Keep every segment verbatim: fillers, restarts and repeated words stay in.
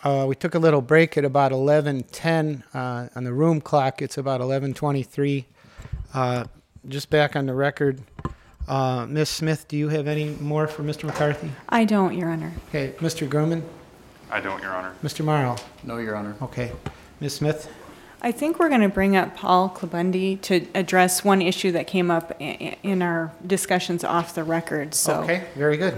Uh, we took a little break at about eleven ten. Uh, on the room clock, it's about eleven twenty-three. Uh, just back on the record, uh, Miz Smith, do you have any more for Mister McCarthy? I don't, Your Honor. Okay, Mister Grumman? I don't, Your Honor. Mister Morrow? No, Your Honor. Okay. Miz Smith? I think we're going to bring up Paul Klabundi to address one issue that came up i- in our discussions off the record. So. Okay, very good.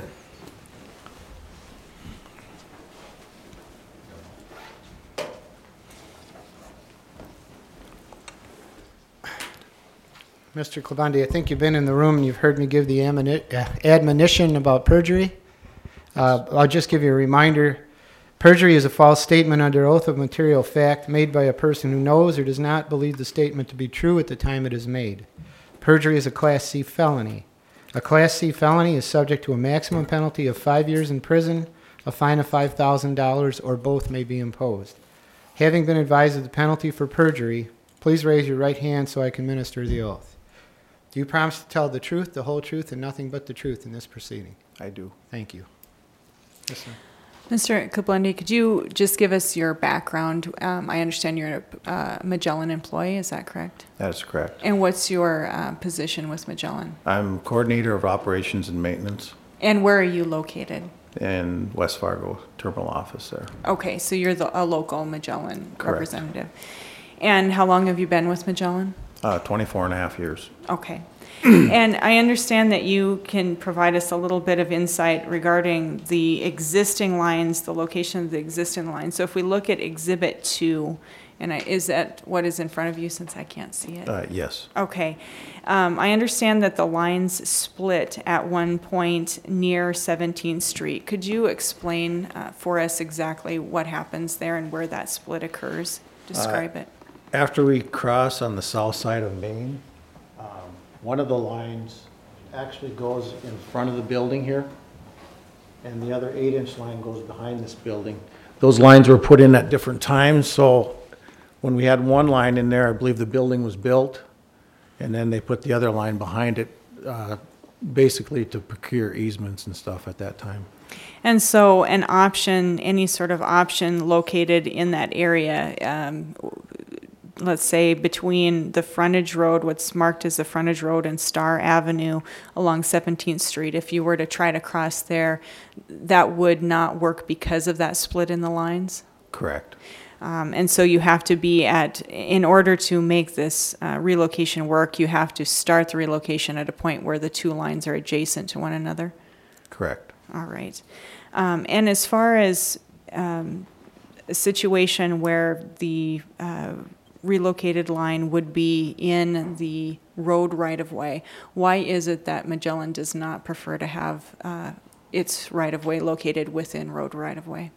Mister Klabundi, I think you've been in the room and you've heard me give the admoni- uh, admonition about perjury. Uh, I'll just give you a reminder. Perjury is a false statement under oath of material fact made by a person who knows or does not believe the statement to be true at the time it is made. Perjury is a Class C felony. A Class C felony is subject to a maximum penalty of five years in prison, a fine of five thousand dollars, or both may be imposed. Having been advised of the penalty for perjury, please raise your right hand so I can minister the oath. Do you promise to tell the truth, the whole truth, and nothing but the truth in this proceeding? I do. Thank you. Yes, sir. Mister Klabundi, could you just give us your background? Um, I understand you're a uh, Magellan employee, is that correct? That is correct. And what's your uh, position with Magellan? I'm coordinator of operations and maintenance And where are you located? in West Fargo terminal office there. Okay, so you're the, a local Magellan Correct. representative. And how long have you been with Magellan? Uh, twenty-four and a half years. Okay. And I understand that you can provide us a little bit of insight regarding the existing lines, the location of the existing lines. So if we look at Exhibit two, and I, is that what is in front of you since I can't see it? Uh, yes. Okay. Um, I understand that the lines split at one point near seventeenth Street. Could you explain uh, for us exactly what happens there and where that split occurs? Describe it. After we cross on the south side of Main, um, one of the lines actually goes in front of the building here, and the other eight-inch line goes behind this building. Those lines were put in at different times, so when we had one line in there, I believe the building was built, and then they put the other line behind it, uh, basically to procure easements and stuff at that time. And so an option, any sort of option located in that area, um, let's say between the frontage road, what's marked as the frontage road, and Star Avenue along seventeenth Street, if you were to try to cross there, that would not work because of that split in the lines? Correct. Um, and so you have to be at, in order to make this uh, relocation work, you have to start the relocation at a point where the two lines are adjacent to one another? Correct. All right. Um, and as far as um, a situation where the uh, relocated line would be in the road right-of-way, why is it that Magellan does not prefer to have uh, its right-of-way located within road right-of-way?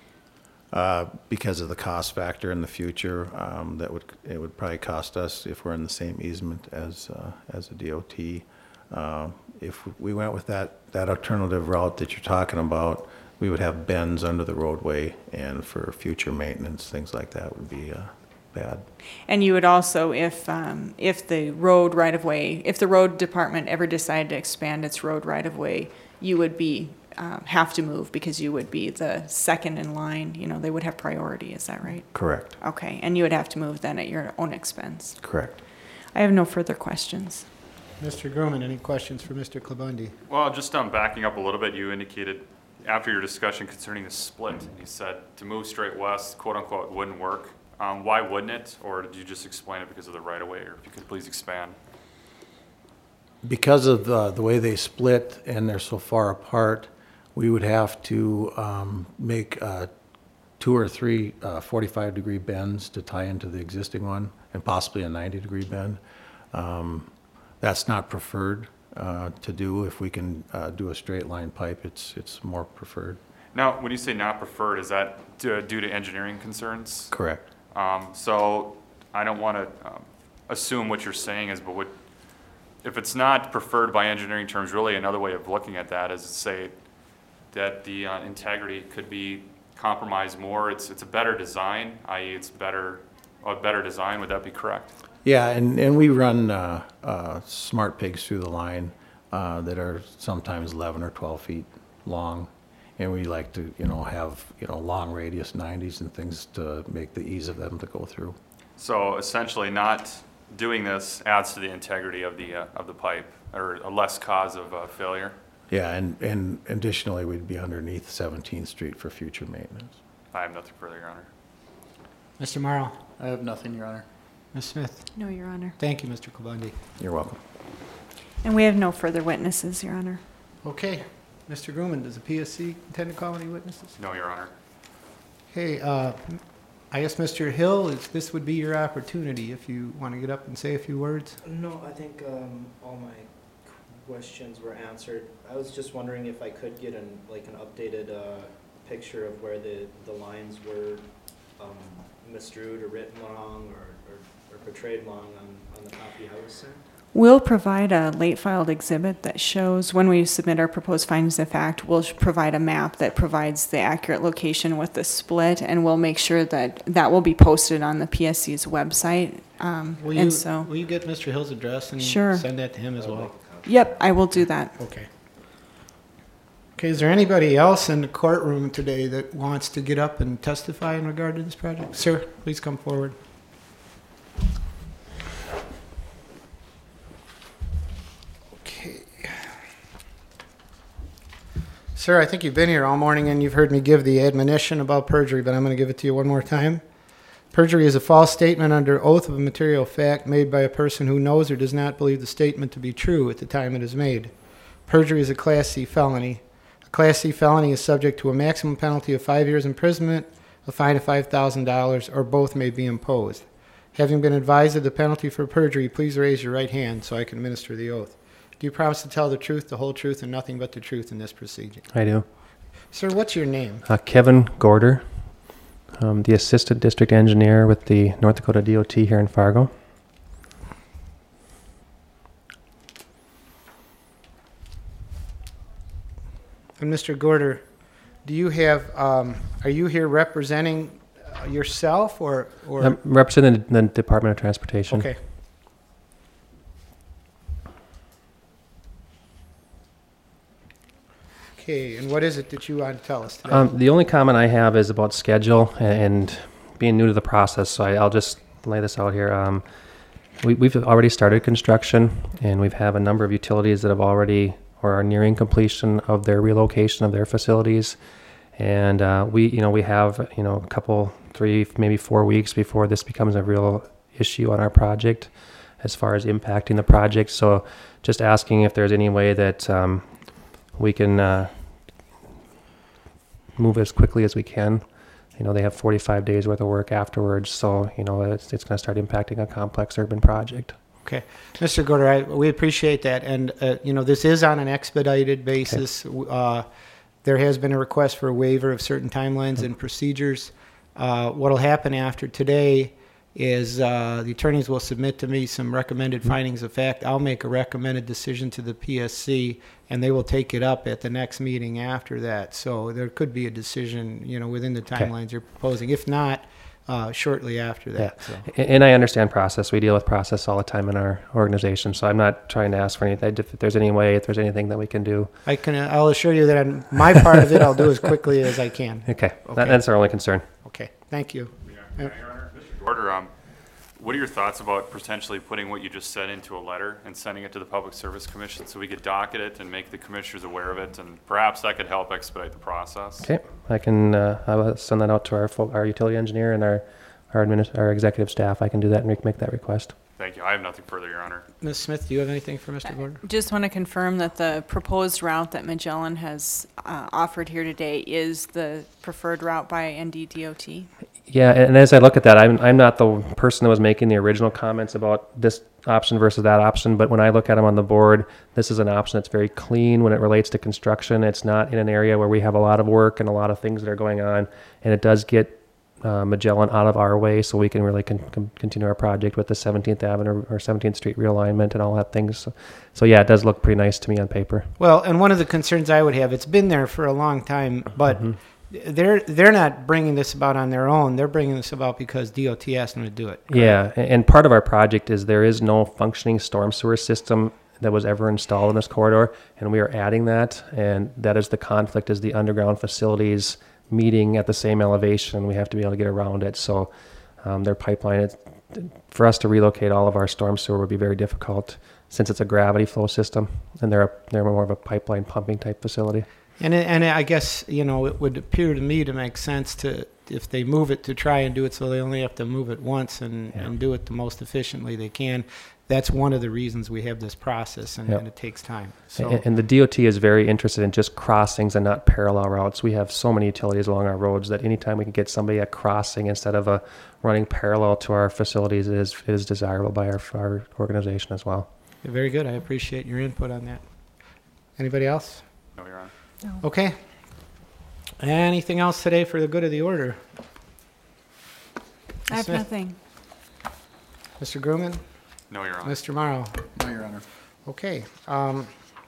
Uh, because of the cost factor in the future, um, that would, it would probably cost us if we're in the same easement as, uh, as a D O T. Uh, if we went with that, that alternative route that you're talking about, we would have bends under the roadway, and for future maintenance, things like that would be, uh, bad. And you would also, if, um, if the road right-of-way, if the road department ever decided to expand its road right-of-way, you would be Uh, have to move because you would be the second in line, you know, they would have priority, is that right? Correct. Okay, and you would have to move then at your own expense. Correct. I have no further questions. Mister Grumman, any questions for Mister Klabundi? Well, just um, backing up a little bit, you indicated after your discussion concerning the split, you said to move straight west, quote unquote, wouldn't work. Um, why wouldn't it? Or did you just explain it because of the right of way? Or if you could please expand. Because of the, the way they split and they're so far apart, we would have to um, make uh, two or three uh, forty-five degree bends to tie into the existing one, and possibly a ninety degree bend. Um, that's not preferred uh, to do. If we can uh, do a straight line pipe, it's it's more preferred. Now, when you say not preferred, is that due due to engineering concerns? Correct. Um, so I don't want to um, assume what you're saying is, but what, if it's not preferred by engineering terms, really another way of looking at that is to say that the uh, integrity could be compromised more. It's it's a better design, that is, it's better a better design. Would that be correct? Yeah, and and we run uh, uh, smart pigs through the line uh, that are sometimes eleven or twelve feet long, And we like to, you know, have, you know, long radius nineties and things to make the ease of them to go through. So essentially, not doing this adds to the integrity of the, uh, of the pipe, or a less cause of uh, failure. Yeah, and, and additionally, we'd be underneath seventeenth Street for future maintenance. I have nothing further, Your Honor. Mister Morrow? I have nothing, Your Honor. Miz Smith? No, Your Honor. Thank you, Mister Kobundi. You're welcome. And we have no further witnesses, Your Honor. Okay. Mister Grumman, does the P S C intend to call any witnesses? No, Your Honor. Okay, uh, I guess, Mister Hill, is, this would be your opportunity if you want to get up and say a few words. No, I think um, all my questions were answered. I was just wondering if I could get an, like an updated uh, picture of where the, the lines were um, misdrewed or written wrong or, or, or portrayed wrong on, on the copy I was sent. We'll provide a late filed exhibit that shows, when we submit our proposed findings of fact, we'll provide a map that provides the accurate location with the split, and we'll make sure that that will be posted on the P S C's website. Um, Will and you, so, will you get Mister Hill's address and Sure. send that to him as I would well? like a copy. yep, I will do that. Okay. Okay, is there anybody else in the courtroom today that wants to get up and testify in regard to this project? Sir, please come forward. Okay. Sir, I think you've been here all morning and you've heard me give the admonition about perjury, but I'm going to give it to you one more time. Perjury is a false statement under oath of a material fact made by a person who knows or does not believe the statement to be true at the time it is made. Perjury is a Class C felony. A Class C felony is subject to a maximum penalty of five years imprisonment, a fine of five thousand dollars, or both may be imposed. Having been advised of the penalty for perjury, please raise your right hand so I can administer the oath. Do you promise to tell the truth, the whole truth, and nothing but the truth in this proceeding? I do. Sir, what's your name? Uh, Kevin Gorder, um, the Assistant District Engineer with the North Dakota D O T here in Fargo. And Mister Gorder, do you have, um, are you here representing uh, yourself or? or I'm representing the Department of Transportation. Okay. Okay, and what is it that you want to tell us today? Um, the only comment I have is about schedule and being new to the process, so I, I'll just lay this out here. Um, we, we've already started construction, and we have a number of utilities that have already or are nearing completion of their relocation of their facilities. And uh, we, you know, we have, you know, a couple, three, maybe four weeks before this becomes a real issue on our project as far as impacting the project. So just asking if there's any way that um, we can uh, move as quickly as we can. You know, they have forty-five days worth of work afterwards, so, you know, it's, it's going to start impacting a complex urban project. Okay. Mister Gorder, I, we appreciate that. And, uh, you know, this is on an expedited basis. Uh, there has been a request for a waiver of certain timelines and procedures. Uh, what will happen after today is uh, the attorneys will submit to me some recommended findings of fact. I'll make a recommended decision to the P S C, and they will take it up at the next meeting after that. So there could be a decision, you know, within the timelines Okay. you're proposing. If not, uh, shortly after that. Yeah. So. A- And I understand process. We deal with process all the time in our organization, so I'm not trying to ask for anything. If there's any way, if there's anything that we can do. I can. I'll assure you that on my part of it, I'll do as quickly as I can. Okay, Okay. That, that's our only concern. Okay. Thank you. Yeah, Your Honor. Mister Gorder, um, what are your thoughts about potentially putting what you just said into a letter and sending it to the Public Service Commission so we could docket it and make the commissioners aware of it, and perhaps that could help expedite the process? Okay, I can, uh, I will send that out to our, fo- our utility engineer and our, our adminis- our executive staff. I can do that and make, make that request. Thank you. I have nothing further, Your Honor. Miz Smith, do you have anything for Mister Gordon? Just want to confirm that the proposed route that Magellan has uh, offered here today is the preferred route by N D D O T. Yeah, and as I look at that, I'm, I'm not the person that was making the original comments about this option versus that option, but when I look at them on the board, this is an option that's very clean when it relates to construction. It's not in an area where we have a lot of work and a lot of things that are going on, and it does get uh, Magellan out of our way so we can really con- con- continue our project with the seventeenth Avenue or seventeenth Street realignment and all that things. So, so yeah, it does look pretty nice to me on paper. Well, and one of the concerns I would have, it's been there for a long time, but Mm-hmm. they're they're not bringing this about on their own. They're bringing this about because D O T asked them to do it. Yeah, a- and part of our project is there is no functioning storm sewer system that was ever installed in this corridor, and we are adding that, and that is the conflict, is the underground facilities meeting at the same elevation. We have to be able to get around it, so um, their pipeline, is, for us to relocate all of our storm sewer would be very difficult, since it's a gravity flow system, and they're, a, they're more of a pipeline pumping type facility. And it, and I guess, you know, it would appear to me to make sense to, if they move it, to try and do it so they only have to move it once and, Yeah. and do it the most efficiently they can. That's one of the reasons we have this process, and, Yep. and it takes time. So And, and the D O T is very interested in just crossings and not parallel routes. We have so many utilities along our roads that anytime we can get somebody at crossing instead of a running parallel to our facilities, it is, it is desirable by our, our organization as well. very good. I appreciate your input on that. Anybody else? No, Your Honor. Okay. Anything else today for the good of the order? I have Smith? nothing. Mister Grumman? No, Your Honor. Mister Morrow? No, Your Honor. Okay. Um,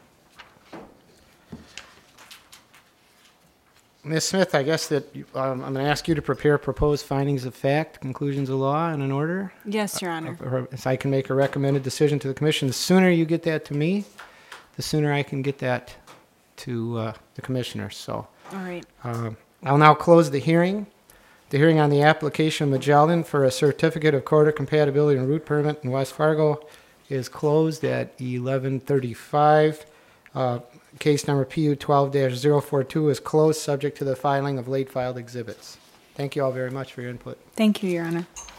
Miz Smith, I guess that you- um, I'm going to ask you to prepare proposed findings of fact, conclusions of law, and an order. Yes, Your Honor. Or if I can make a recommended decision to the commission. The sooner you get that to me, the sooner I can get that to uh, the commissioners. So All right. uh, I'll now close the hearing. The hearing on the application of Magellan for a certificate of corridor compatibility and route permit in West Fargo is closed at eleven thirty-five. Uh, case number P U twelve dash zero four two is closed, subject to the filing of late filed exhibits. Thank you all very much for your input. Thank you, Your Honor.